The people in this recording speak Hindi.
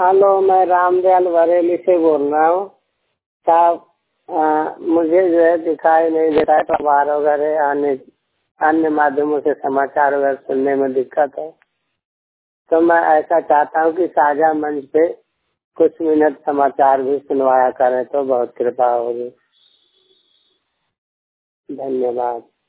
हेलो, मैं रामदयाल बरेली से बोल रहा हूँ साहब। मुझे जो है दिखाई नहीं देता है, अखबार वगैरह अन्य माध्यमों से समाचार वगैरह सुनने में दिक्कत है। तो मैं ऐसा चाहता हूँ कि साझा मंच पे कुछ मिनट समाचार भी सुनवाया करें तो बहुत कृपा होगी। धन्यवाद।